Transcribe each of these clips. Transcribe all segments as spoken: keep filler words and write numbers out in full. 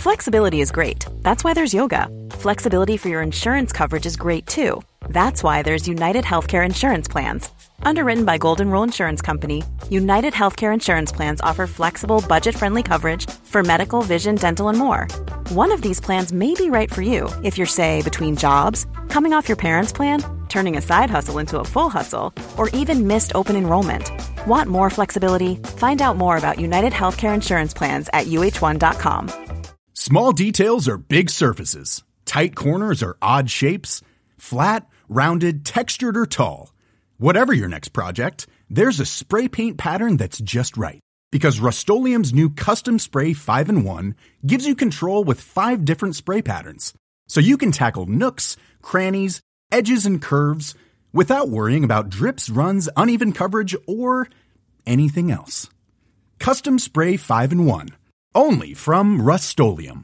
Flexibility is great. That's why there's yoga. Flexibility for your insurance coverage is great too. That's why there's United Healthcare Insurance Plans. Underwritten by Golden Rule Insurance Company, United Healthcare Insurance Plans offer flexible, budget-friendly coverage for medical, vision, dental, and more. One of these plans may be right for you if you're, say, between jobs, coming off your parents' plan, turning a side hustle into a full hustle, or even missed open enrollment. Want more flexibility? Find out more about United Healthcare Insurance Plans at U H one dot com. Small details are big surfaces. Tight corners are odd shapes. Flat, rounded, textured, or tall. Whatever your next project, there's a spray paint pattern that's just right. Because Rust-Oleum's new Custom Spray five in one gives you control with five different spray patterns. So you can tackle nooks, crannies, edges, and curves without worrying about drips, runs, uneven coverage, or anything else. Custom Spray five in one. Only from Rust-Oleum.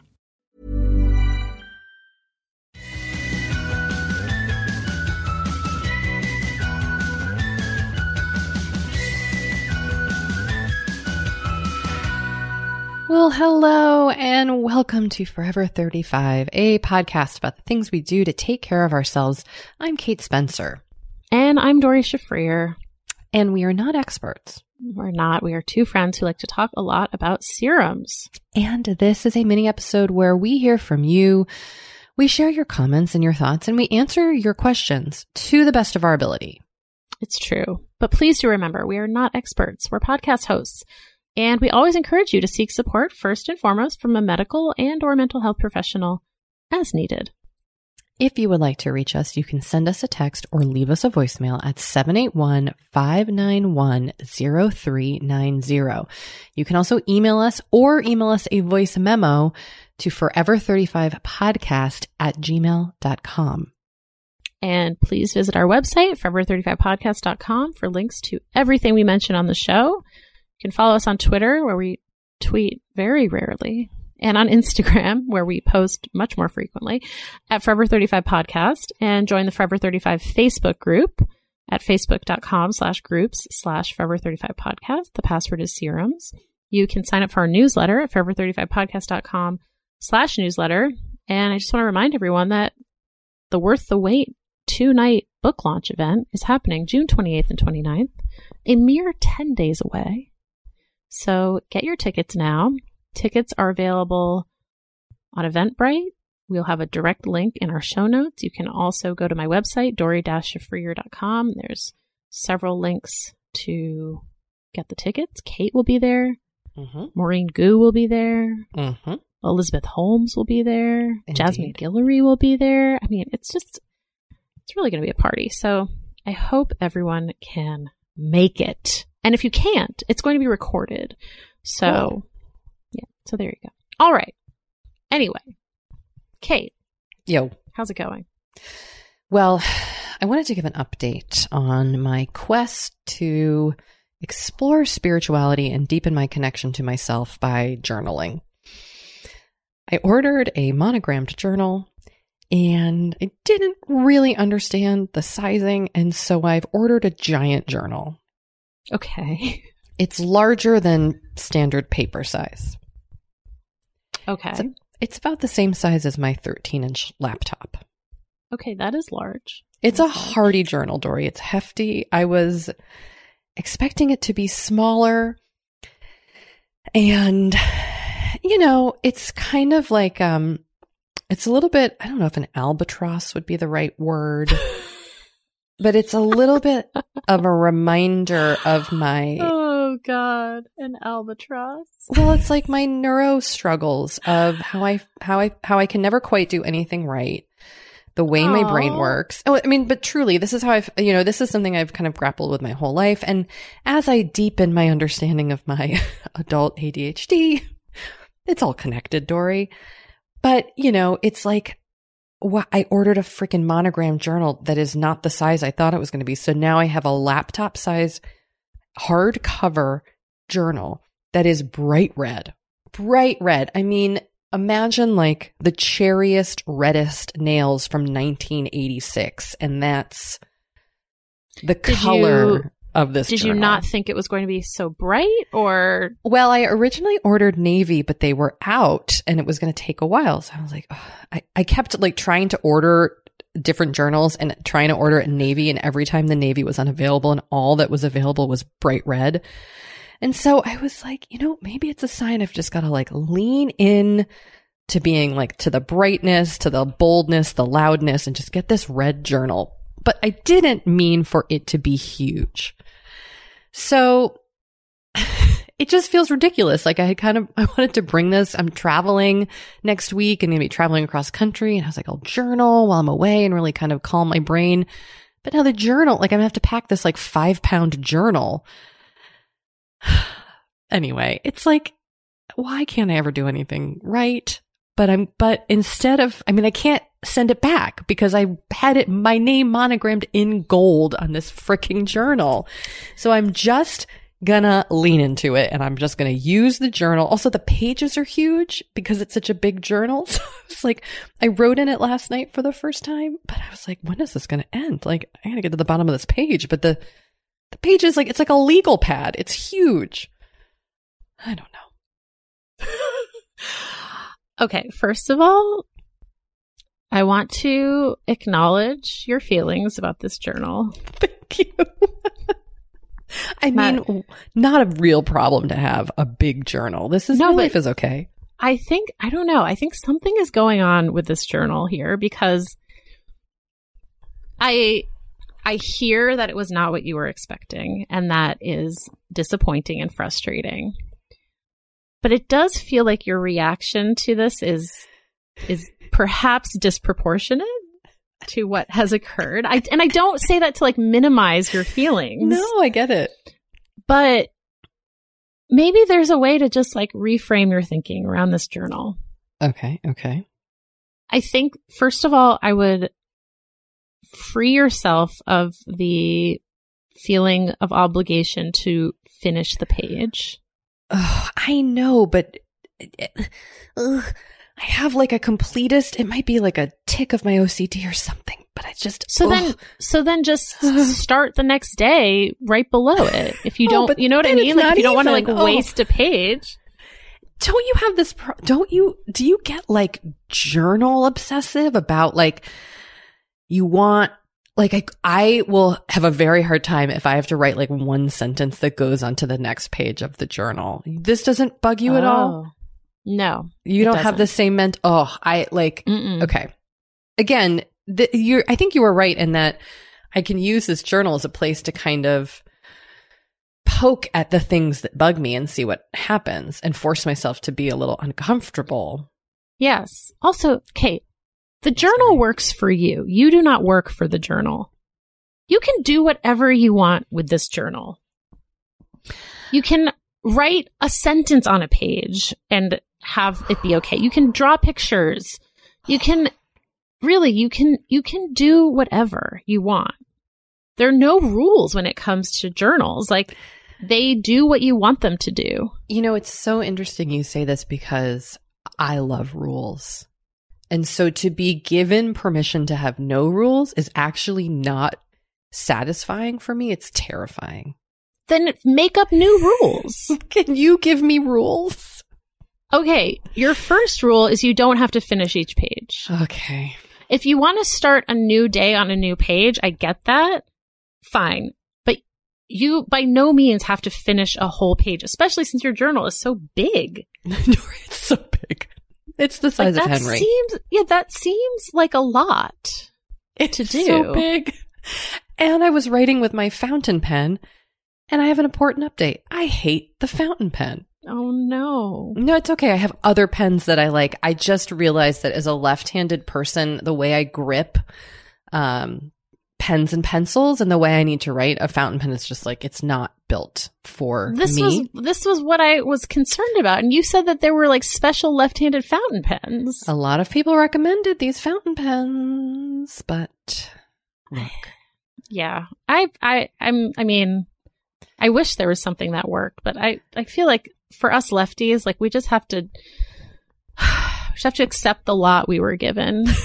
Well, hello and welcome to Forever thirty-five, a podcast about the things we do to take care of ourselves. I'm Kate Spencer. And I'm Dory Shafrir. And we are not experts. We're not. We are two friends who like to talk a lot about serums. And this is a mini episode where we hear from you. We share your comments and your thoughts, and we answer your questions to the best of our ability. It's true. But please do remember, we are not experts. We're podcast hosts. And we always encourage you to seek support first and foremost from a medical and or mental health professional as needed. If you would like to reach us, you can send us a text or leave us a voicemail at seven eight one, five nine one, zero three nine zero. You can also email us or email us a voice memo to forever thirty-five podcast at gmail dot com. And please visit our website, forever thirty-five podcast dot com, for links to everything we mention on the show. You can follow us on Twitter, where we tweet very rarely, and on Instagram, where we post much more frequently, at Forever thirty-five Podcast, and join the Forever thirty-five Facebook group at facebook.com slash groups slash Forever thirty-five Podcast. The password is serums. You can sign up for our newsletter at forever thirty-five podcast dot com slash newsletter. And I just want to remind everyone that the Worth the Wait two-night book launch event is happening June twenty-eighth and twenty-ninth, a mere ten days away. So get your tickets now. Tickets are available on Eventbrite. We'll have a direct link in our show notes. You can also go to my website, dory dash shafrir dot com. There's several links to get the tickets. Kate will be there. Mm-hmm. Maureen Gu will be there. Mm-hmm. Elizabeth Holmes will be there. Indeed. Jasmine Guillory will be there. I mean, it's just, it's really going to be a party. So I hope everyone can make it. And if you can't, it's going to be recorded. So, cool. Yeah. So there you go. All right. Anyway, Kate. Yo. How's it going? Well, I wanted to give an update on my quest to explore spirituality and deepen my connection to myself by journaling. I ordered a monogrammed journal, and I didn't really understand the sizing, and so I've ordered a giant journal. Okay. It's larger than standard paper size. Okay. It's, a, it's about the same size as my thirteen inch laptop. Okay, that is large. It's That's a large. hardy journal, Dory. It's hefty. I was expecting it to be smaller. And, you know, it's kind of like, um, it's a little bit, I don't know if an albatross would be the right word. But it's a little bit of a reminder of my... Oh, God. An albatross. Well, it's like my neuro struggles of how I how I, how I can never quite do anything right, the way Aww. my brain works. Oh, I mean, but truly, this is how I've, you know, this is something I've kind of grappled with my whole life. And as I deepen my understanding of my adult A D H D, it's all connected, Dory. But, you know, it's like, Well, I ordered a freaking monogram journal that is not the size I thought it was going to be. So now I have a laptop size hardcover journal that is bright red. Bright red. I mean, imagine like the cherriest, reddest nails from nineteen eighty-six. And that's the Did color. You, of this Did journal. you not think it was going to be so bright, or? Well, I originally ordered navy, but they were out and it was going to take a while. So I was like, oh, I, I kept like trying to order different journals and trying to order it in navy. And every time the navy was unavailable and all that was available was bright red. And so I was like, you know, maybe it's a sign I've just got to like lean in to being like to the brightness, to the boldness, the loudness, and just get this red journal. But I didn't mean for it to be huge. So it just feels ridiculous. Like I had kind of, I wanted to bring this. I'm traveling next week and going to be traveling across country. And I was like, I'll journal while I'm away and really kind of calm my brain. But now the journal, like I'm going to have to pack this like five pound journal. Anyway, it's like, why can't I ever do anything right? But I'm, but instead of, I mean, I can't send it back because I had it, my name monogrammed in gold on this freaking journal. So I'm just gonna lean into it and I'm just gonna use the journal. Also, the pages are huge because it's such a big journal. So it's like, I wrote in it last night for the first time, but I was like, when is this gonna end? Like, I gotta get to the bottom of this page. But the, the page is like, it's like a legal pad. It's huge. I don't know. Okay, first of all, I want to acknowledge your feelings about this journal. Thank you. I mean, not, not a real problem to have a big journal. This is, no, my life is okay. I think, I don't know, I think something is going on with this journal here because I... I hear that it was not what you were expecting, and that is disappointing and frustrating. But it does feel like your reaction to this is is perhaps disproportionate to what has occurred. I, and I don't say that to like minimize your feelings. No, I get it. But maybe there's a way to just like reframe your thinking around this journal. Okay, okay. I think, first of all, I would free yourself of the feeling of obligation to finish the page. Oh, I know, but uh, I have like a completist. It might be like a tick of my O C D or something, but I just so ugh. then so then just start the next day right below it. If you don't, oh, you know what I mean? Like if you don't want to like oh. waste a page. Don't you have this? Pro- don't you? Do you get like journal obsessive about like? You want, like, I, I will have a very hard time if I have to write like one sentence that goes onto the next page of the journal. This doesn't bug you oh. at all? No. You don't doesn't. have the same ment. Oh, I like, Mm-mm. okay. Again, the, you're, I think you were right in that I can use this journal as a place to kind of poke at the things that bug me and see what happens and force myself to be a little uncomfortable. Yes. Also, Kate, the journal Sorry. works for you. You do not work for the journal. You can do whatever you want with this journal. You can write a sentence on a page and have it be okay. You can draw pictures. You can really, you can, you can do whatever you want. There are no rules when it comes to journals. Like, they do what you want them to do. You know, it's so interesting you say this because I love rules. And so to be given permission to have no rules is actually not satisfying for me. It's terrifying. Then make up new rules. Can you give me rules? Okay. Your first rule is you don't have to finish each page. Okay. If you want to start a new day on a new page, I get that. Fine. But you by no means have to finish a whole page, especially since your journal is so big. It's so big. It's the size like, of that Henry. Seems, yeah, that seems like a lot it's to do. So big. And I was writing with my fountain pen, and I have an important update. I hate the fountain pen. Oh, no. No, it's okay. I have other pens that I like. I just realized that as a left-handed person, the way I grip um, pens and pencils and the way I need to write, a fountain pen is just like, it's not built for this me. Was, this was what I was concerned about. And you said that there were like special left-handed fountain pens. A lot of people recommended these fountain pens, but look. Yeah. I, I, I'm, I mean, I wish there was something that worked, but I, I feel like for us lefties, like we just have to, we just have to accept the lot we were given.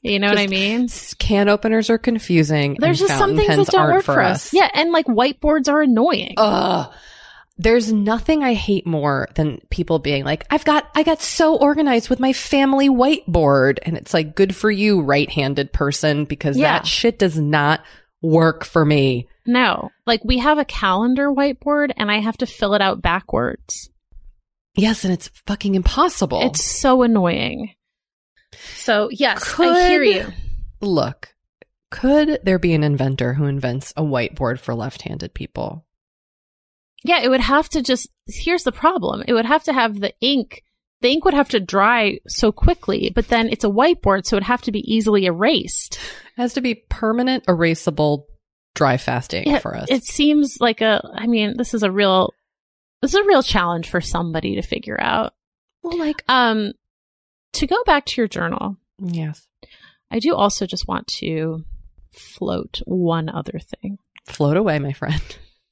You know what I Just mean? Can openers are confusing. There's and just some fountain things pens that don't aren't work for us. Yeah, and like whiteboards are annoying. Ugh. There's nothing I hate more than people being like, I've got, I got so organized with my family whiteboard. And it's like, good for you, right-handed person, because Yeah. that shit does not work for me. No, like we have a calendar whiteboard and I have to fill it out backwards. Yes, and it's fucking impossible. It's so annoying. So yes, Could- I hear you. Look, could there be an inventor who invents a whiteboard for left-handed people? Yeah, it would have to just, here's the problem. It would have to have the ink. The ink would have to dry so quickly, but then it's a whiteboard, so it would have to be easily erased. It has to be permanent, erasable, dry fast ink Yeah, for us. It seems like a, I mean, this is a real, this is a real challenge for somebody to figure out. well, like, Um, to go back to your journal, yes. I do also just want to float one other thing. Float away, my friend.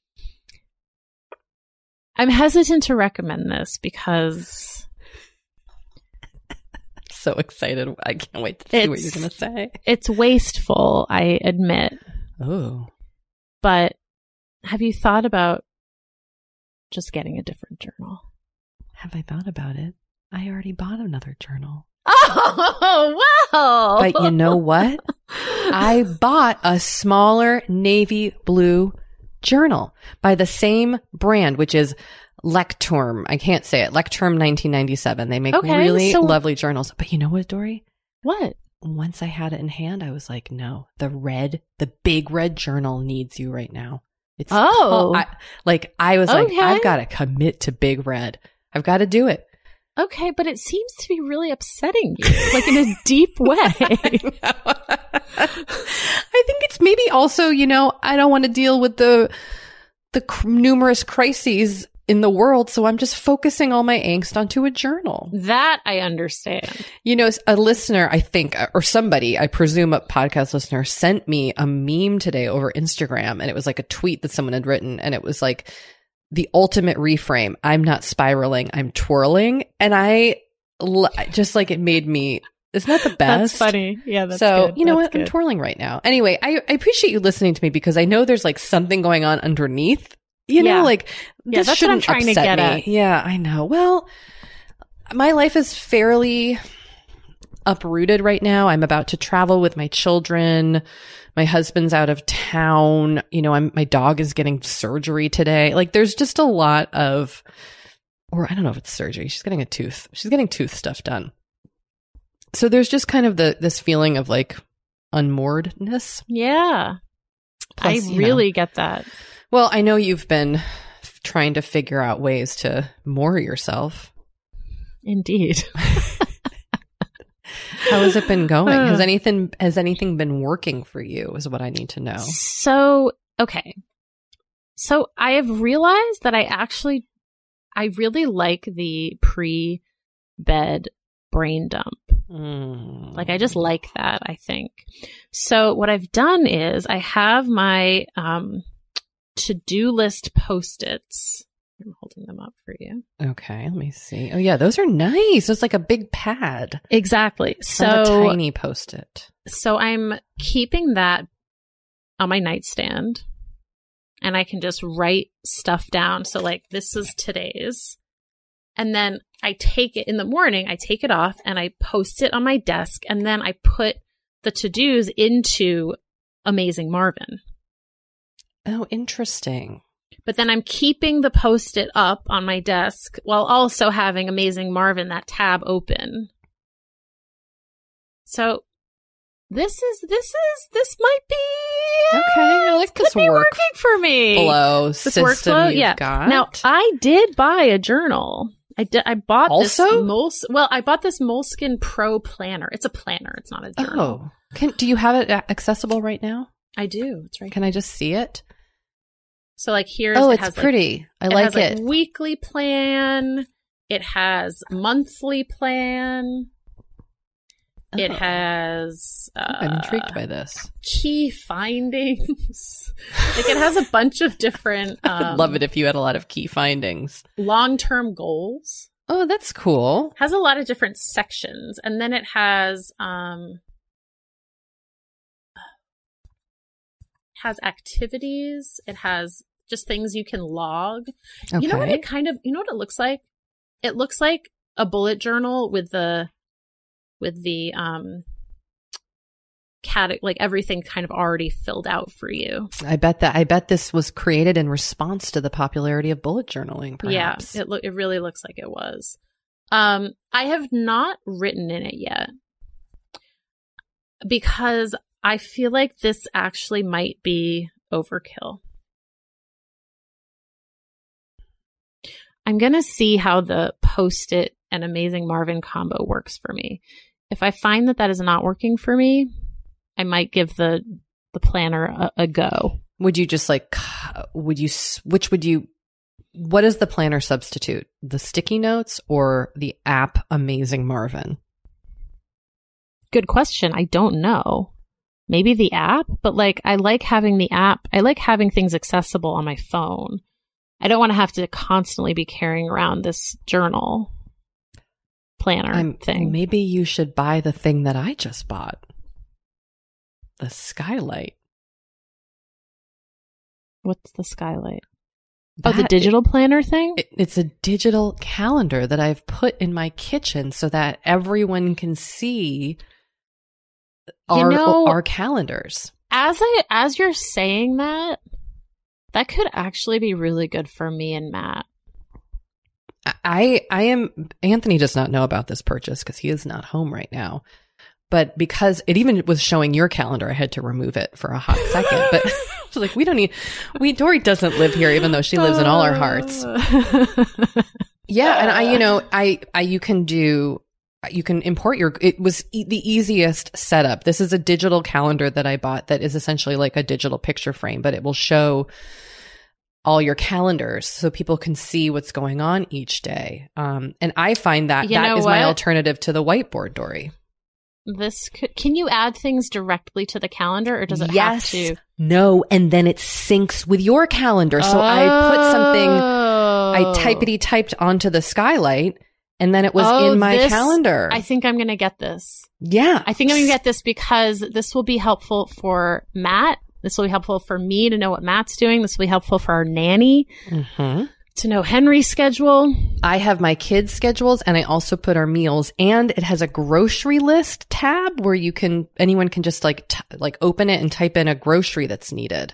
I'm hesitant to recommend this because So excited. I can't wait to see what you're It's- going to say. it's wasteful, I admit. Oh. But have you thought about just getting a different journal? Have I thought about it? I already bought another journal. Oh, wow. But you know what? I bought a smaller navy blue journal by the same brand, which is Lecturm. I can't say it. Lecturm nineteen ninety-seven. They make Okay, really so- lovely journals. But you know what, Dory? What? Once I had it in hand, I was like, no, the red, the big red journal needs you right now. It's Oh. called- I, like I was like, Okay. I've got to commit to big red. I've got to do it. Okay, but it seems to be really upsetting you, like in a deep way. I think it's maybe also, you know, I don't want to deal with the the cr- numerous crises in the world, so I'm just focusing all my angst onto a journal. That I understand. You know, a listener, I think, or somebody, I presume a podcast listener, sent me a meme today over Instagram, and it was like a tweet that someone had written, and it was like, the ultimate reframe. I'm not spiraling, I'm twirling. And I l- just like it made me, isn't that the best? That's funny. Yeah, that's so, good. you know That's what? I'm good. twirling right now. Anyway, I, I appreciate you listening to me because I know there's like something going on underneath. You know, Yeah. like Yeah, this that's what I'm shouldn't trying to upset get me. at. Yeah, I know. Well, my life is fairly uprooted right now. I'm about to travel with my children. My husband's out of town. You know, I'm, my dog is getting surgery today. Like there's just a lot of, or I don't know if it's surgery. She's getting a tooth. She's getting tooth stuff done. So there's just kind of the, this feeling of like unmooredness. Yeah. Plus, I you really know. get that. Well, I know you've been f- trying to figure out ways to moor yourself. Indeed. How has it been going? Uh. Has anything has anything been working for you is what I need to know. So, okay. So I have realized that I actually, I really like the pre-bed brain dump. Mm. Like I just like that, I think. So what I've done is I have my um, to-do list Post-its. I'm holding them up for you. Okay, let me see. Oh yeah, those are nice. It's like a big pad. Exactly. It's not So a tiny post-it. So I'm keeping that on my nightstand and I can just write stuff down. So like this is today's. And then I take it in the morning, I take it off and I post it on my desk and then I put the to-dos into Amazing Marvin. Oh, interesting. But then I'm keeping the Post-it up on my desk while also having Amazing Marvin, that tab open. So this is, this is, this might be, Okay, I like could this be work working for me. Flow This system workflow, you've yeah. got. Now I did buy a journal. I did. I bought Also? this Moles. Well, I bought this Moleskine Pro planner. It's a planner. It's not a journal. Oh, can do you have it a- accessible right now? I do. It's right. Can I just see it? So like here's. Oh, it it's has, like, pretty. I it like has, it. Like, weekly plan. It has monthly plan. It Oh. has. Uh, I'm intrigued by this. key findings. Like it has a bunch of different. Um, I would love it if you had a lot of key findings. long-term goals. Oh, that's cool. Has a lot of different sections, and then it has um has activities. It has just things you can log. Okay. You know what it kind of, you know what it looks like? It looks like a bullet journal with the, with the, um, cat, like everything kind of already filled out for you. I bet that, I bet this was created in response to the popularity of bullet journaling, perhaps. Yeah, it look, it really looks like it was. Um, I have not written in it yet because I feel like this actually might be overkill. I'm going to see how the Post-it and Amazing Marvin combo works for me. If I find that that is not working for me, I might give the the planner a, a go. Would you just like, would you, which would you, what is the planner substitute? The sticky notes or the app Amazing Marvin? Good question. I don't know. Maybe the app, but like I like having the app. I like having things accessible on my phone. I don't want to have to constantly be carrying around this journal planner I'm, thing. Maybe you should buy the thing that I just bought. The Skylight. What's the Skylight? Oh, That the digital planner thing? It, it's a digital calendar that I've put in my kitchen so that everyone can see our, you know, our calendars. As I as you're saying that, that could actually be really good for me and Matt. I I am Anthony does not know about this purchase because he is not home right now. But because it even was showing your calendar, I had to remove it for a hot second. But I was like, we don't need, we, Dory doesn't live here, even though she lives in all our hearts. Yeah. And I, you know, I, I, you can do, you can import your, it was e- the easiest setup. This is a digital calendar that I bought that is essentially like a digital picture frame, but it will show all your calendars so people can see what's going on each day. Um, and I find that you that is what? my alternative to the whiteboard, Dory. This could, can you add things directly to the calendar, or does it yes, have to? No, and then it syncs with your calendar. So oh. I put something, I typity typed onto the Skylight, and then it was oh, in my this, calendar. I think I'm going to get this. Yeah. I think I'm going to get this because this will be helpful for Matt. This will be helpful for me to know what Matt's doing. This will be helpful for our nanny Mm-hmm. to know Henry's schedule. I have my kids' schedules, and I also put our meals, and it has a grocery list tab where you can, anyone can just like, t- like open it and type in a grocery that's needed.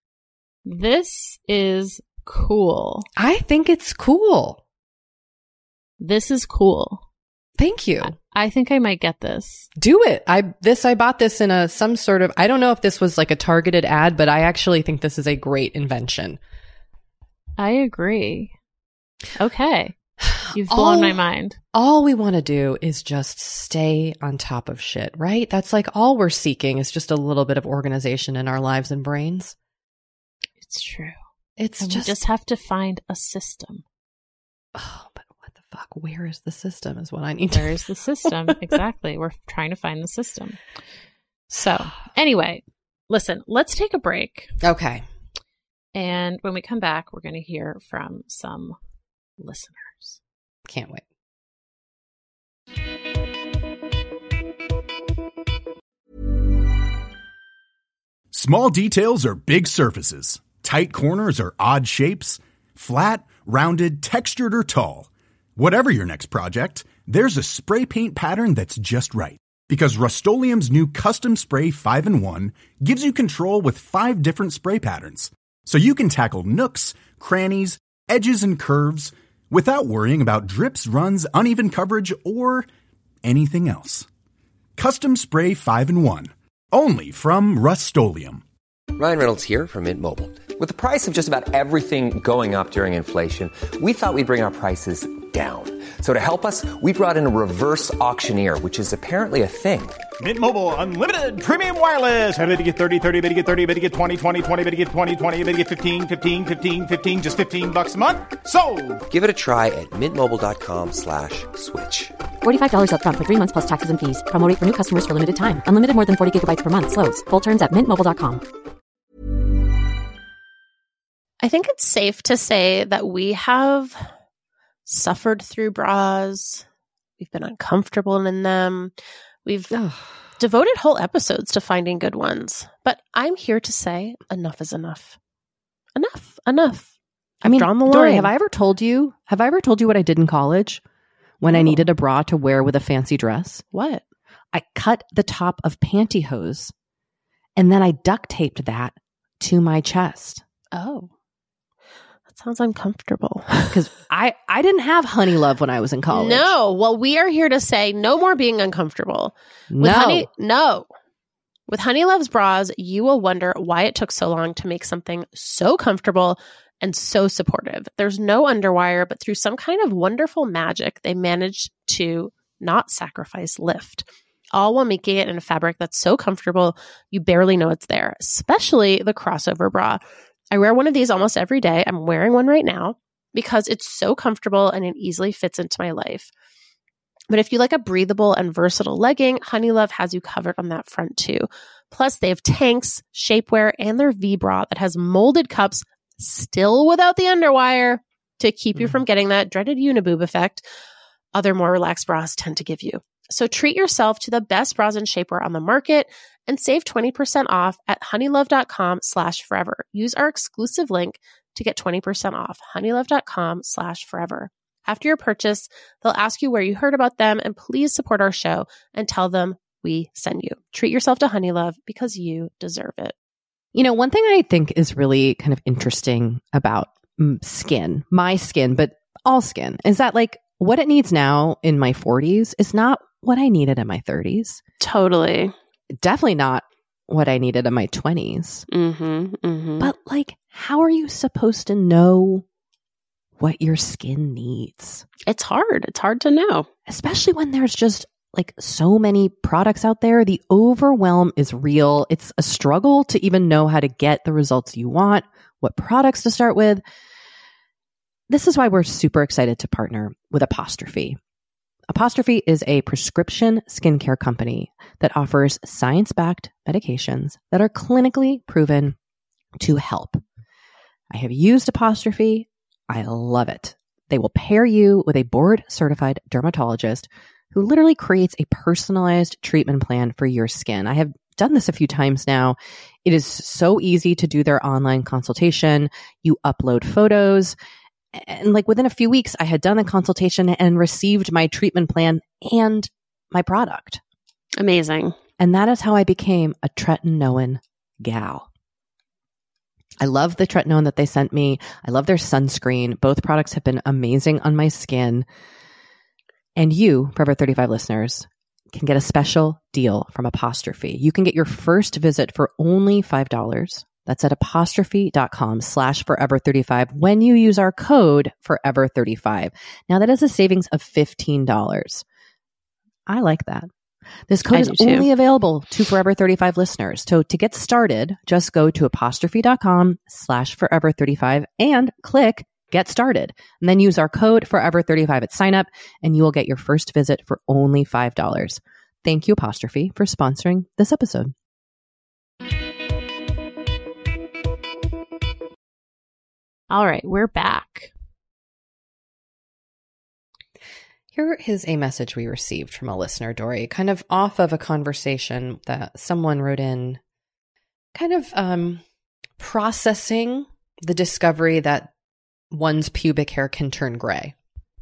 This is cool. I think it's cool. This is cool. Thank you. I think I might get this. Do it. I, this, I bought this in a, some sort of, I don't know if this was like a targeted ad, but I actually think this is a great invention. I agree. Okay. You've blown all, my mind. All we want to do is just stay on top of shit, right? That's like all we're seeking is just a little bit of organization in our lives and brains. It's true. It's and just, we just have to find a system. Oh, but what the fuck? Where is the system is what I need to Where is the system? Exactly. We're trying to find the system. So anyway, listen, let's take a break. Okay. And when we come back, we're going to hear from some listeners. Can't wait. Small details are big surfaces. Tight corners are odd shapes. Flat, rounded, textured, or tall. Whatever your next project, there's a spray paint pattern that's just right. Because Rust-Oleum's new Custom Spray five in one gives you control with five different spray patterns. So you can tackle nooks, crannies, edges, and curves without worrying about drips, runs, uneven coverage, or anything else. Custom Spray five in one. Only from Rust-Oleum. Ryan Reynolds here from Mint Mobile. With the price of just about everything going up during inflation, we thought we'd bring our prices down. So to help us, we brought in a reverse auctioneer, which is apparently a thing. Mint Mobile Unlimited Premium Wireless. How to get thirty, thirty, how to get thirty, how to get twenty, twenty, twenty, how to get twenty, twenty, how to get fifteen, fifteen, fifteen, fifteen, just fifteen bucks a month? Sold! Give it a try at mintmobile.com slash switch. forty-five dollars up front for three months plus taxes and fees. Promo rate for new customers for limited time. Unlimited more than forty gigabytes per month. Slows full terms at mint mobile dot com. I think it's safe to say that we have suffered through bras. We've been uncomfortable in them. We've Ugh. devoted whole episodes to finding good ones. But I'm here to say enough is enough. Enough. Enough. I mean, drawn the Dory, line. have I ever told you, have I ever told you what I did in college when No. I needed a bra to wear with a fancy dress? What? I cut the top of pantyhose and then I duct taped that to my chest. Oh. That sounds uncomfortable. Because I, I didn't have Honey Love when I was in college. No. Well, we are here to say no more being uncomfortable. With No. Honey, no. With Honey Love's bras, you will wonder why it took so long to make something so comfortable and so supportive. There's no underwire, but through some kind of wonderful magic, they managed to not sacrifice lift, all while making it in a fabric that's so comfortable you barely know it's there, especially the crossover bra. I wear one of these almost every day. I'm wearing one right now because it's so comfortable and it easily fits into my life. But if you like a breathable and versatile legging, Honey Love has you covered on that front too. Plus, they have tanks, shapewear, and their V-bra that has molded cups, still without the underwire, to keep you from getting that dreaded uniboob effect other more relaxed bras tend to give you. So treat yourself to the best bras and shapewear on the market and save twenty percent off at honeylove.com slash forever. Use our exclusive link to get twenty percent off, honeylove.com slash forever. After your purchase, they'll ask you where you heard about them, and please support our show and tell them we send you. Treat yourself to Honey Love because you deserve it. You know, one thing I think is really kind of interesting about mm, skin, my skin, but all skin, is that like what it needs now in my forties is not what I needed in my thirties. Totally. Definitely not what I needed in my twenties. Mm-hmm, mm-hmm. But like, how are you supposed to know what your skin needs? It's hard. It's hard to know. Especially when there's just like so many products out there. The overwhelm is real. It's a struggle to even know how to get the results you want, what products to start with. This is why we're super excited to partner with Apostrophe. Apostrophe is a prescription skincare company that offers science-backed medications that are clinically proven to help. I have used Apostrophe. I love it. They will pair you with a board-certified dermatologist who literally creates a personalized treatment plan for your skin. I have done this a few times now. It is so easy to do their online consultation. You upload photos. And like within a few weeks, I had done the consultation and received my treatment plan and my product. Amazing. And that is how I became a tretinoin gal. I love the tretinoin that they sent me. I love their sunscreen. Both products have been amazing on my skin. And you, Forever thirty-five listeners, can get a special deal from Apostrophe. You can get your first visit for only five dollars. That's at apostrophe.com slash forever 35 when you use our code forever thirty-five. Now that is a savings of fifteen dollars. I like that. This code I is do too. only available to Forever thirty-five listeners. So to get started, just go to apostrophe.com slash forever 35 and click get started. And then use our code forever thirty-five at sign up and you will get your first visit for only five dollars. Thank you, Apostrophe, for sponsoring this episode. All right, we're back. Here is a message we received from a listener, Dory, kind of off of a conversation that someone wrote in, kind of um, processing the discovery that one's pubic hair can turn gray.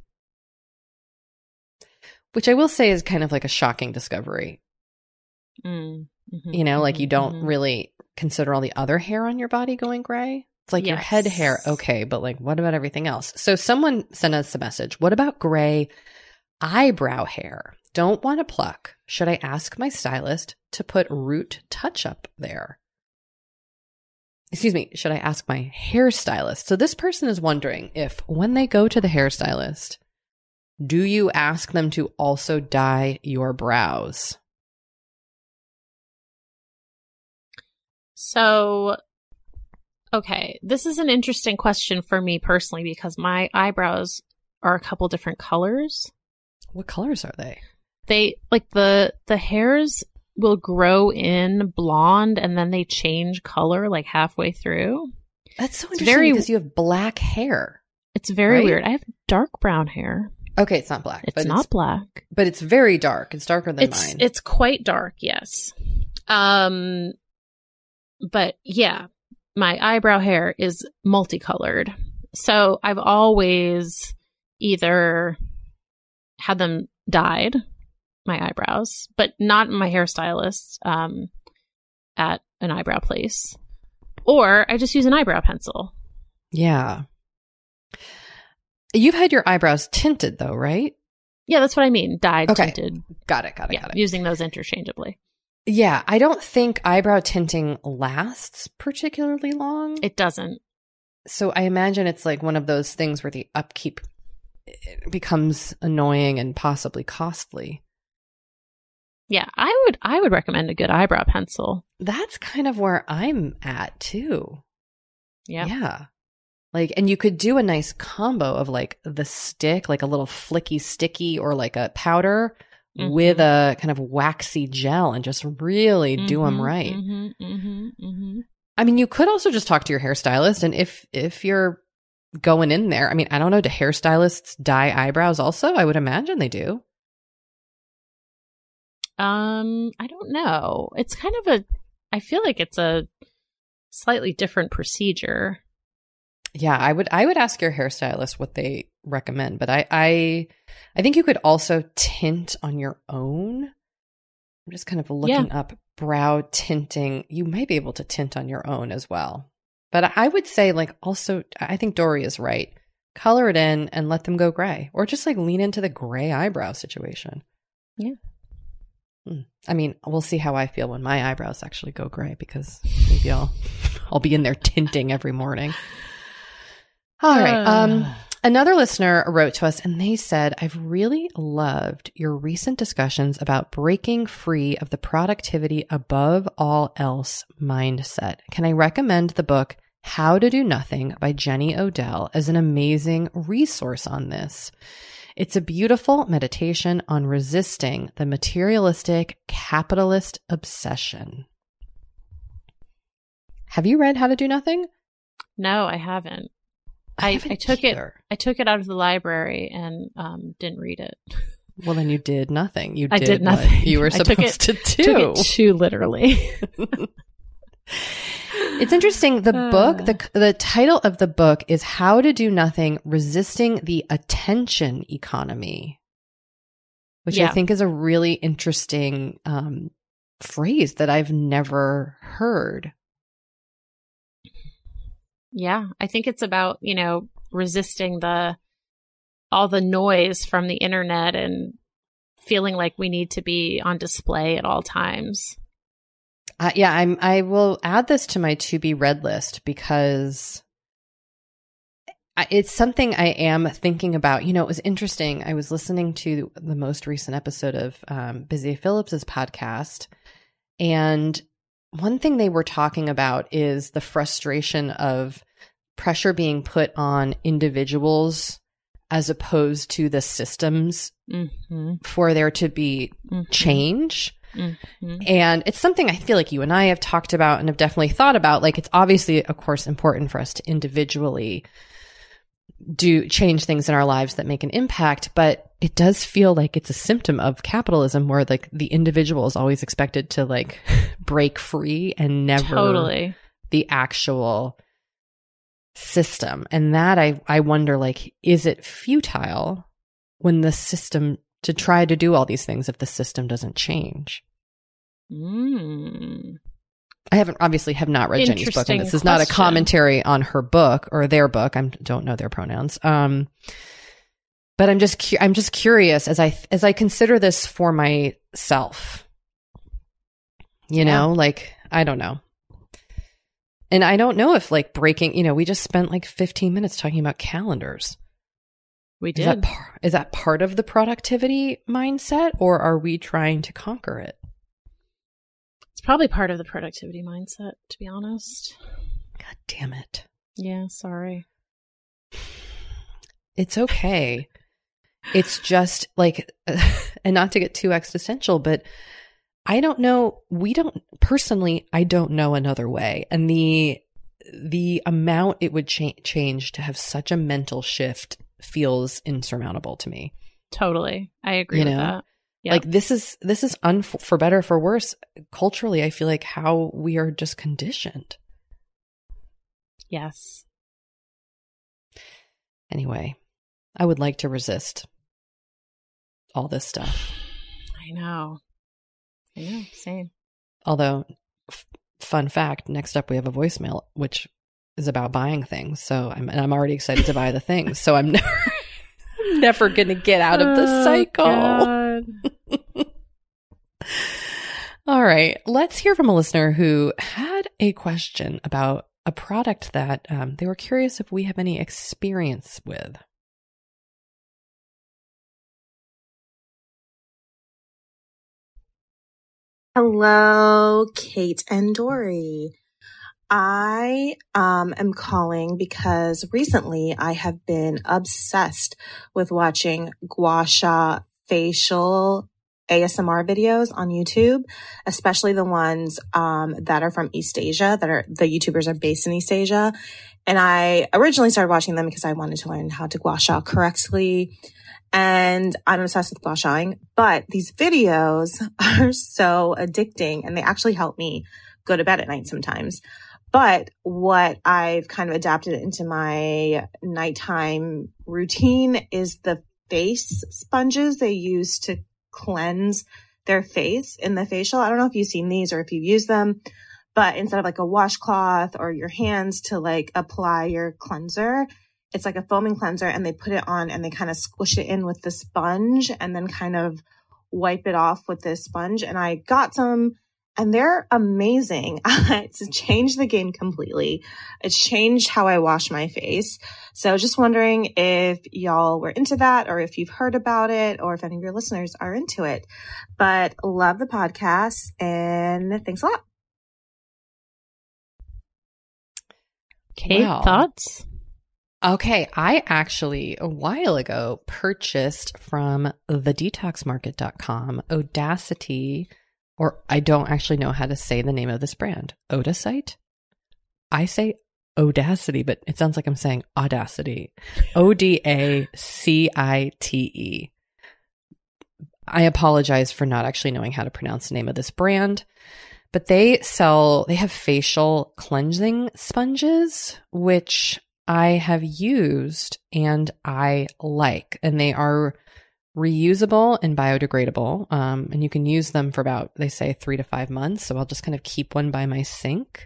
Which I will say is kind of like a shocking discovery. Mm, mm-hmm, you know, like you don't mm-hmm. really consider all the other hair on your body going gray. It's like your Yes. head hair, okay, but like what about everything else? So someone sent us a message. What about gray eyebrow hair? Don't want to pluck. Should I ask my stylist to put root touch-up there? Excuse me, should I ask my hairstylist? So this person is wondering if when they go to the hairstylist, do you ask them to also dye your brows? So, okay, this is an interesting question for me personally because my eyebrows are a couple different colors. What colors are they? They like the the hairs will grow in blonde and then they change color like halfway through. That's so It's interesting very- because you have black hair. It's very Right? weird. I have dark brown hair. Okay, it's not black. It's but not it's, black. But it's very dark. It's darker than It's mine. it's quite dark, yes. Um, but yeah, my eyebrow hair is multicolored. So I've always either had them dyed, my eyebrows, but not my hairstylist um, at an eyebrow place. Or I just use an eyebrow pencil. Yeah. You've had your eyebrows tinted though, right? Yeah, that's what I mean. Dyed, Okay. tinted. Got it, got it, Yeah, got it. using those interchangeably. Yeah, I don't think eyebrow tinting lasts particularly long. It doesn't. So I imagine it's like one of those things where the upkeep becomes annoying and possibly costly. Yeah, I would I would recommend a good eyebrow pencil. That's kind of where I'm at too. Yeah. Yeah. Like, and you could do a nice combo of like the stick, like a little flicky sticky or like a powder mm-hmm. with a kind of waxy gel and just really mm-hmm, do them right. Mm-hmm, mm-hmm, mm-hmm. I mean, you could also just talk to your hairstylist. And if, if you're going in there, I mean, I don't know, do hairstylists dye eyebrows also? I would imagine they do. Um, I don't know. It's kind of a, I feel like it's a slightly different procedure. Yeah, I would I would ask your hairstylist what they recommend, but I I, I think you could also tint on your own. I'm just kind of looking Yeah. up brow tinting. You might be able to tint on your own as well. But I would say like also I think Dory is right. Color it in and let them go gray, or just like lean into the gray eyebrow situation. Yeah. Hmm. I mean, we'll see how I feel when my eyebrows actually go gray, because maybe I'll I'll be in there tinting every morning. All right. Um, another listener wrote to us and they said, I've really loved your recent discussions about breaking free of the productivity above all else mindset. Can I recommend the book How to Do Nothing by Jenny Odell as an amazing resource on this? It's a beautiful meditation on resisting the materialistic capitalist obsession. Have you read How to Do Nothing? No, I haven't. I, I, haven't I took either. it. I took it out of the library and um, didn't read it. Well, then you did nothing. You I did, did what nothing. you were I supposed took it, to do. Took it too literally. It's interesting. The book, the the title of the book is How to Do Nothing: Resisting the Attention Economy, which Yeah. I think is a really interesting um, phrase that I've never heard. Yeah, I think it's about, you know, resisting the all the noise from the internet and feeling like we need to be on display at all times. Uh, yeah, I'm. I will add this to my to be read list because I- it's something I am thinking about. You know, it was interesting. I was listening to the most recent episode of um, Busy Phillips's podcast, and one thing they were talking about is the frustration of pressure being put on individuals as opposed to the systems Mm-hmm. for there to be Mm-hmm. change. Mm-hmm. And it's something I feel like you and I have talked about and have definitely thought about. Like, it's obviously, of course, important for us to individually do change things in our lives that make an impact, but it does feel like it's a symptom of capitalism where like the individual is always expected to like break free and never Totally. the actual system. And that I, I wonder, like, is it futile when the system to try to do all these things if the system doesn't change? Mm. I haven't obviously have not read Jenny's book, and Interesting this is not a question. commentary on her book or their book. I don't know their pronouns. Um, but I'm just cu- I'm just curious as I as I consider this for myself. You Yeah. know, like, I don't know. And I don't know if like breaking, you know, we just spent like fifteen minutes talking about calendars. We Is did. that, par- is that part of the productivity mindset, or are we trying to conquer it? It's probably part of the productivity mindset, to be honest. God damn it. Yeah, sorry. It's okay. It's just like, and not to get too existential, but I don't know. We don't personally, I don't know another way. And the, the amount it would cha- change to have such a mental shift feels insurmountable to me. Totally. I agree You with know? that. Yeah. Like this is, this is un- for better or for worse, culturally, I feel like how we are just conditioned. Yes. Anyway, I would like to resist all this stuff. I know. I know. Same. Although, f- fun fact, next up we have a voicemail, which is about buying things. So I'm, and I'm already excited to buy the things. So I'm never, never going to get out of the Oh, cycle. God. All right. Let's hear from a listener who had a question about a product that um, they were curious if we have any experience with. Hello, Kate and Dory. I um, am calling because recently I have been obsessed with watching gua sha facial A S M R videos on YouTube, especially the ones um, that are from East Asia, that are the YouTubers are based in East Asia. And I originally started watching them because I wanted to learn how to gua sha correctly. And I'm obsessed with gua shaing, but these videos are so addicting and they actually help me go to bed at night sometimes. But what I've kind of adapted into my nighttime routine is the face sponges they use to cleanse their face in the facial. I don't know if you've seen these or if you've used them, but instead of like a washcloth or your hands to like apply your cleanser, it's like a foaming cleanser and they put it on and they kind of squish it in with the sponge and then kind of wipe it off with this sponge. And I got some and they're amazing. It's changed the game completely. It's changed how I wash my face. So just wondering if y'all were into that or if you've heard about it or if any of your listeners are into it. But love the podcast and thanks a lot. Kate, Wow. thoughts? Okay, I actually a while ago purchased from the detox market dot com Odacity, or I don't actually know how to say the name of this brand. Odacite? I say Odacity, but it sounds like I'm saying Audacity. O D A C I T E. I apologize for not actually knowing how to pronounce the name of this brand, but they sell, they have facial cleansing sponges, which I have used and I like, and they are reusable and biodegradable. Um, and you can use them for about, they say three to five months. So I'll just kind of keep one by my sink.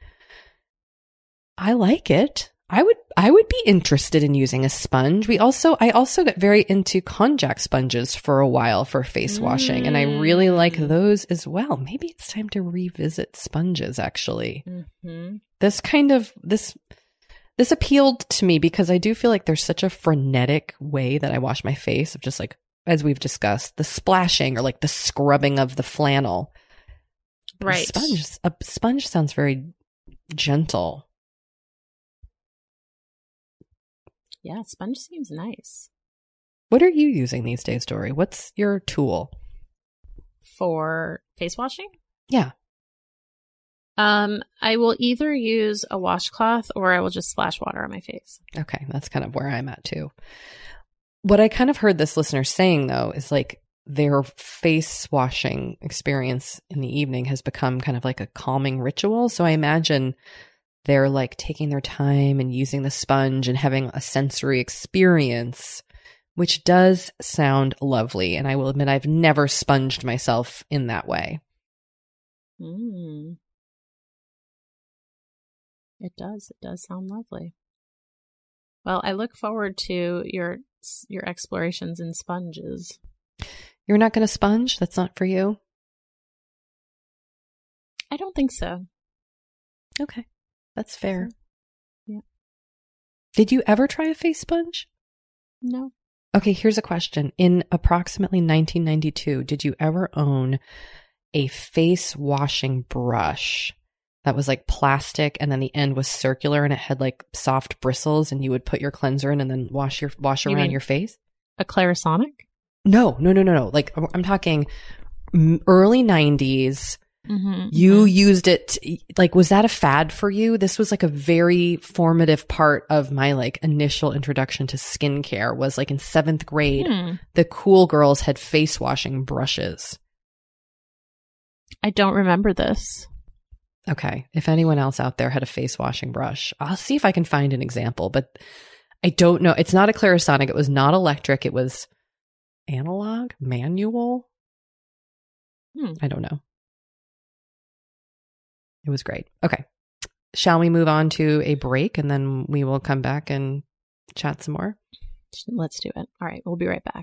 I like it. I would, I would be interested in using a sponge. We also, I also got very into konjac sponges for a while for face washing, and I really like those as well. Maybe it's time to revisit sponges, actually. Mm-hmm. This kind of, this, This appealed to me because I do feel like there's such a frenetic way that I wash my face of just like, as we've discussed, the splashing or like the scrubbing of the flannel. Right. A sponge, a sponge sounds very gentle. Yeah, sponge seems nice. What are you using these days, Dory? What's your tool? For face washing? Yeah. Um, I will either use a washcloth or I will just splash water on my face. Okay. That's kind of where I'm at too. What I kind of heard this listener saying though is like their face washing experience in the evening has become kind of like a calming ritual. So I imagine they're like taking their time and using the sponge and having a sensory experience, which does sound lovely. And I will admit I've never sponged myself in that way. Mm. It does. It does sound lovely. Well, I look forward to your your explorations in sponges. You're not going to sponge? That's not for you? I don't think so. Okay. That's fair. Yeah. Did you ever try a face sponge? No. Okay, here's a question. In approximately nineteen ninety-two, did you ever own a face washing brush that was like plastic and then the end was circular and it had like soft bristles and you would put your cleanser in and then wash your wash You around mean your face? A Clarisonic? No, no, no, no, no. Like I'm talking early nineties, Mm-hmm, you mm-hmm. used it, to, like, was that a fad for you? This was like a very formative part of my like initial introduction to skincare was like in seventh grade, Hmm. the cool girls had face washing brushes. I don't remember this. Okay. If anyone else out there had a face washing brush, I'll see if I can find an example, but I don't know. It's not a Clarisonic. It was not electric. It was analog, manual. Hmm. I don't know. It was great. Okay. Shall we move on to a break and then we will come back and chat some more? Let's do it. All right. We'll be right back.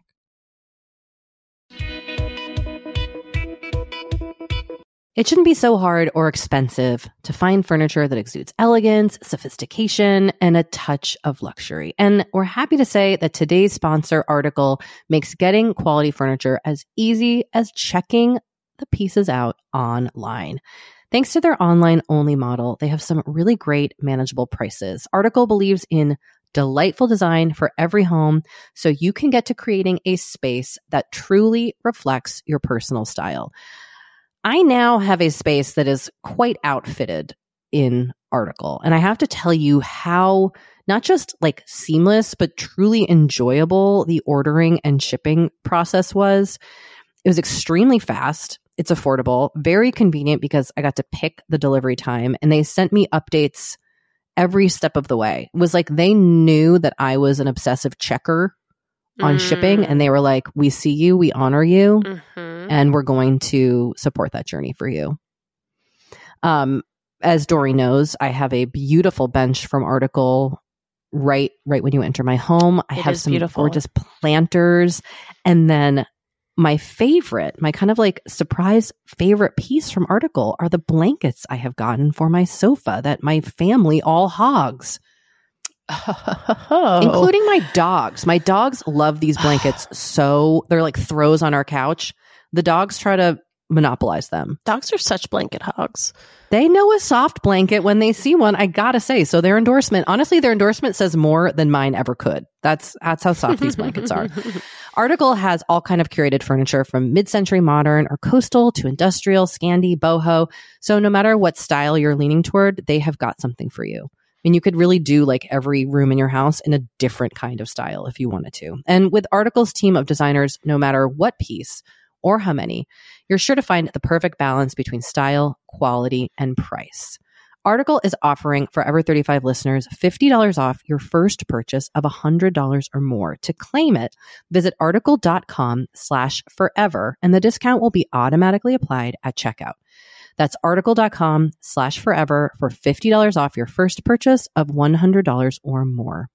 It shouldn't be so hard or expensive to find furniture that exudes elegance, sophistication, and a touch of luxury. And we're happy to say that today's sponsor Article makes getting quality furniture as easy as checking the pieces out online. Thanks to their online-only model, they have some really great manageable prices. Article believes in delightful design for every home, so you can get to creating a space that truly reflects your personal style. I now have a space that is quite outfitted in Article, and I have to tell you how not just like seamless, but truly enjoyable the ordering and shipping process was. It was extremely fast. It's affordable, very convenient because I got to pick the delivery time, and they sent me updates every step of the way. It was like they knew that I was an obsessive checker on Mm. shipping, and they were like, we see you, we honor you, Mhm. and we're going to support that journey for you. Um, as Dory knows, I have a beautiful bench from Article right right when you enter my home. I It have is some beautiful. gorgeous planters, and then my favorite, my kind of like surprise favorite piece from Article are the blankets I have gotten for my sofa that my family all hogs. Oh. Including my dogs. My dogs love these blankets so they're like throws on our couch. The dogs try to monopolize them. Dogs are such blanket hogs. They know a soft blanket when they see one, I gotta say. So their endorsement, honestly, their endorsement says more than mine ever could. That's that's how soft these blankets are. Article has all kind of curated furniture from mid-century modern or coastal to industrial, Scandi, boho. So no matter what style you're leaning toward, they have got something for you. And you could really do like every room in your house in a different kind of style if you wanted to. And with Article's team of designers, no matter what piece or how many, you're sure to find the perfect balance between style, quality, and price. Article is offering Forever thirty-five listeners fifty dollars off your first purchase of one hundred dollars or more. To claim it, visit article.com slash forever, and the discount will be automatically applied at checkout. That's article.com slash forever for fifty dollars off your first purchase of one hundred dollars or more.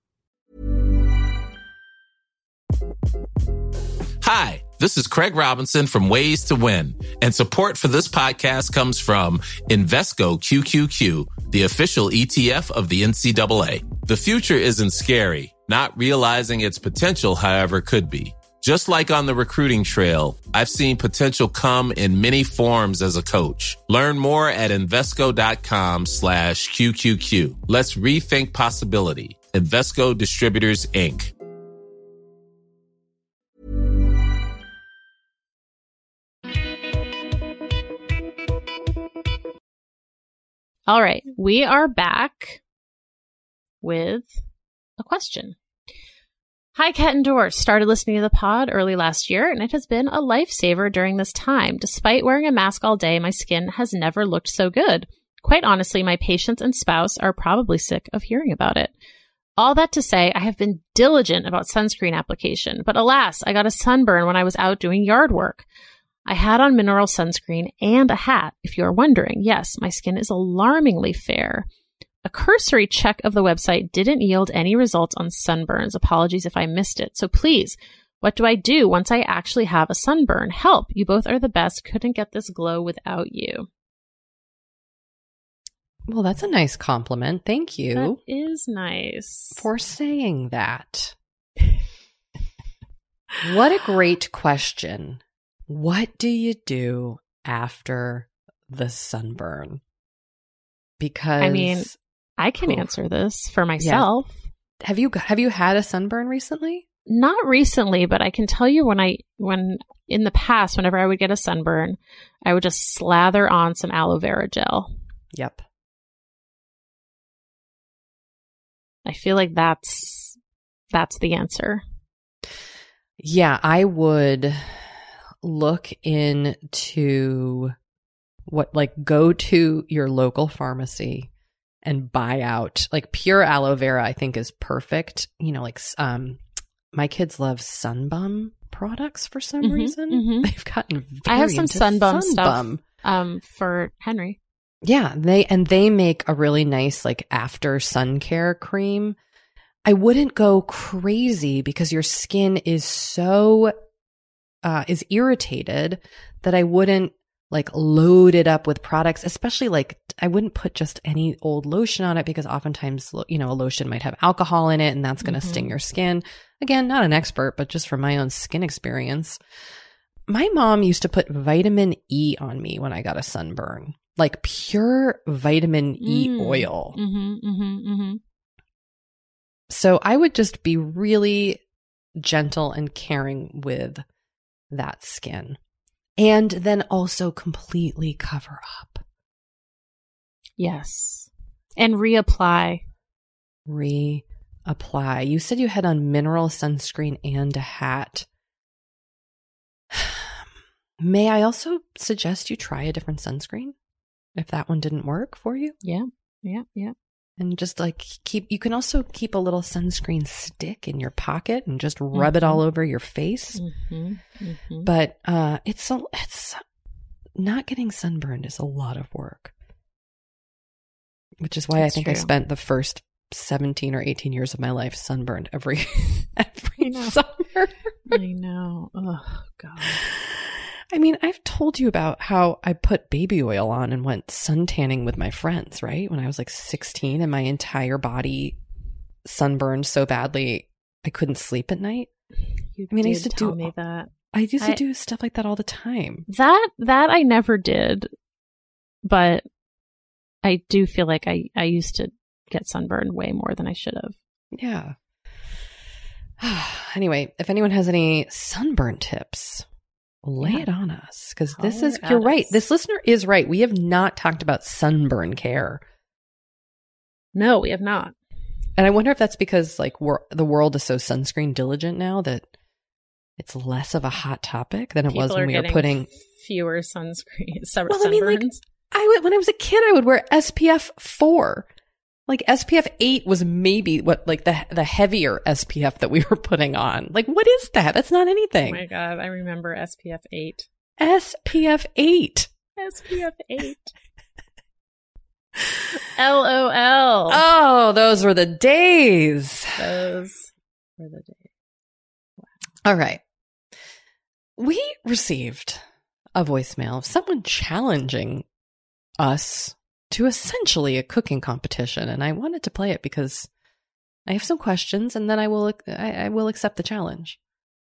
Hi, this is Craig Robinson from Ways to Win, and support for this podcast comes from Invesco Q Q Q, the official E T F of the N C double A. The future isn't scary. Not realizing its potential, however, could be. Just like on the recruiting trail, I've seen potential come in many forms as a coach. Learn more at Invesco.com slash QQQ. Let's rethink possibility. Invesco Distributors, Incorporated. All right. We are back with a question. Hi, Kat and Dor. Started listening to the pod early last year, and it has been a lifesaver during this time. Despite wearing a mask all day, my skin has never looked so good. Quite honestly, my patients and spouse are probably sick of hearing about it. All that to say, I have been diligent about sunscreen application, but alas, I got a sunburn when I was out doing yard work. I had on mineral sunscreen and a hat, if you're wondering. Yes, my skin is alarmingly fair. A cursory check of the website didn't yield any results on sunburns. Apologies if I missed it. So please, what do I do once I actually have a sunburn? Help. You both are the best. Couldn't get this glow without you. Well, that's a nice compliment. Thank you. That is nice. For saying that. What a great question. What do you do after the sunburn? Because I mean, I can Oof. answer this for myself. Yeah. Have you have you had a sunburn recently? Not recently, but I can tell you when I, when in the past, whenever I would get a sunburn, I would just slather on some aloe vera gel. Yep. I feel like that's, that's the answer. Yeah, I would look into what, like, go to your local pharmacy and buy out, like, pure aloe vera, I think is perfect. You know, like, um, my kids love Sunbum products for some Mm-hmm, reason. mm-hmm. They've gotten very I have some into Sunbum stuff Sunbum. um, for Henry. Yeah, they and they make a really nice, like, after sun care cream. I wouldn't go crazy because your skin is so uh, is irritated that I wouldn't, like, load it up with products, especially, like, I wouldn't put just any old lotion on it because oftentimes, you know, a lotion might have alcohol in it and that's going to Mm-hmm. sting your skin. Again, not an expert, but just from my own skin experience. My mom used to put vitamin E on me when I got a sunburn, like pure vitamin E Mm. oil. Mm-hmm, mm-hmm, mm-hmm. So I would just be really gentle and caring with that skin. And then also completely cover up. Yes. And reapply. Reapply. You said you had on mineral sunscreen and a hat. May I also suggest you try a different sunscreen if that one didn't work for you? Yeah. Yeah. Yeah. And just, like, keep, you can also keep a little sunscreen stick in your pocket and just rub it all over your face. Mm-hmm, mm-hmm. But uh, it's a, it's not getting sunburned is a lot of work, which is why That's I think true. I spent the first seventeen or eighteen years of my life sunburned every every know. summer. I know. Oh, God. I mean, I've told you about how I put baby oil on and went suntanning with my friends, right? When I was like sixteen and my entire body sunburned so badly I couldn't sleep at night. You I mean, I did used to tell do me that. I used I- to do stuff like that all the time. That that I never did, but I do feel like I, I used to get sunburned way more than I should have. Yeah. Anyway, if anyone has any sunburn tips, lay Yeah. it on us, because this is, Holler you're at right. us. This listener is right. We have not talked about sunburn care. No, we have not. And I wonder if that's because, like, we're, the world is so sunscreen diligent now that it's less of a hot topic than it People was are when we were getting putting. fewer sunscreen sun- Well, I mean, like, sunburns. I would, when I was a kid, I would wear S P F four. Like, S P F eight was maybe what, like, the the heavier S P F that we were putting on. Like, what is that? That's not Oh anything. my God, I remember S P F eight. S P F eight. S P F eight. L O L. Oh, those were the days. Those were the days. All right. We received a voicemail of someone challenging us to essentially a cooking competition, and I wanted to play it because I have some questions, and then I will I, I will accept the challenge.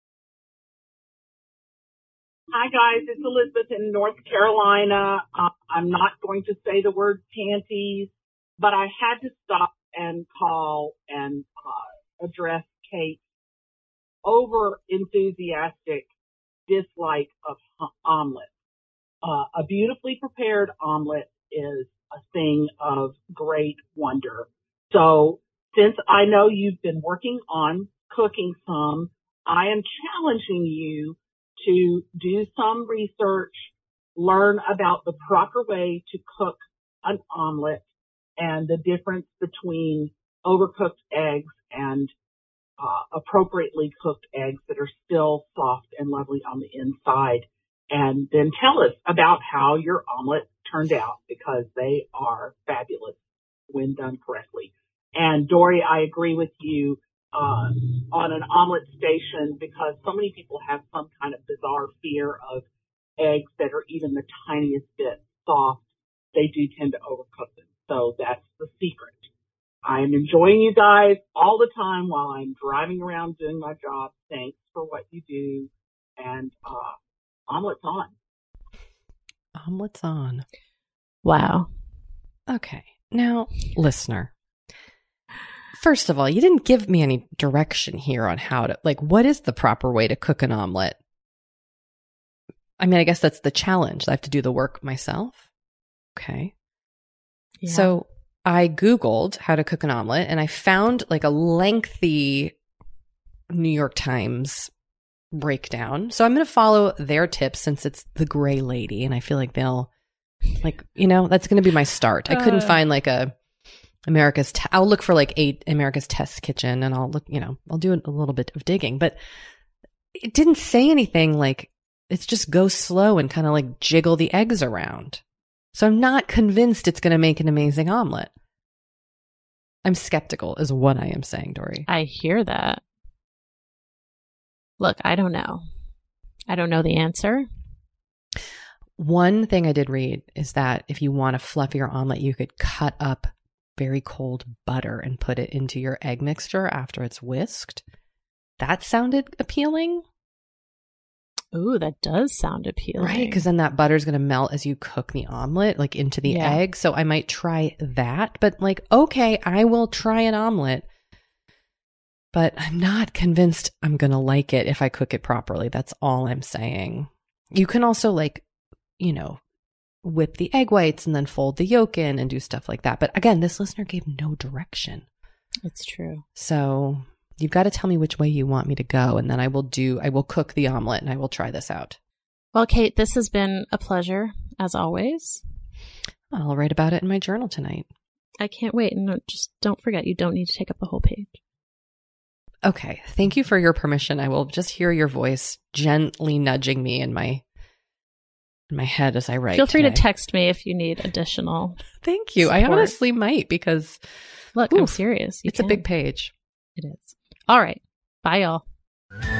Hi, guys. It's Elizabeth in North Carolina. Uh, I'm not going to say the word panties, but I had to stop and call and uh, address Kate's over enthusiastic dislike of h- omelet. Uh, a beautifully prepared omelet is a thing of great wonder. So since I know you've been working on cooking some, I am challenging you to do some research, learn about the proper way to cook an omelet and the difference between overcooked eggs and uh, appropriately cooked eggs that are still soft and lovely on the inside. And then tell us about how your omelet turned out, because they are fabulous when done correctly. And Dory, I agree with you uh, on an omelet station, because so many people have some kind of bizarre fear of eggs that are even the tiniest bit soft. They do tend to overcook them. So that's the secret. I am enjoying you guys all the time while I'm driving around doing my job. Thanks for what you do. And uh, omelet's on. Omelet's on. Wow. Okay. Now, listener, First of all, you didn't give me any direction here on how to, like, what is the proper way to cook an omelet? I mean, I guess that's the challenge. I have to do the work myself. Okay. Yeah. So I Googled how to cook an omelet and I found like a lengthy New York Times breakdown. So I'm going to follow their tips since it's the Gray Lady and I feel like they'll like, you know, that's going to be my start. I couldn't uh, find like a America's, te- I'll look for like a America's Test Kitchen and I'll look, you know, I'll do a little bit of digging, but it didn't say anything like it's just go slow and kind of like jiggle the eggs around. So I'm not convinced it's going to make an amazing omelet. I'm skeptical is what I am saying, Dory. I hear that. Look, I don't know. I don't know the answer. One thing I did read is that if you want a fluffier omelet, you could cut up very cold butter and put it into your egg mixture after it's whisked. That sounded appealing. Ooh, that does sound appealing. Right, because then that butter is going to melt as you cook the omelet, like into the yeah. egg. So I might try that. But like, okay, I will try an omelet. But I'm not convinced I'm going to like it if I cook it properly. That's all I'm saying. You can also like, you know, whip the egg whites and then fold the yolk in and do stuff like that. But again, this listener gave no direction. It's true. So you've got to tell me which way you want me to go. And then I will do, I will cook the omelet and I will try this out. Well, Kate, this has been a pleasure as always. I'll write about it in my journal tonight. I can't wait. And just don't forget, you don't need to take up the whole page. Okay. Thank you for your permission. I will just hear your voice gently nudging me in my in my head as I write. Feel free today. to text me if you need additional. Thank you. support. I honestly might because look, oof, I'm serious. You it's can. a big page. It is. All right. Bye, y'all.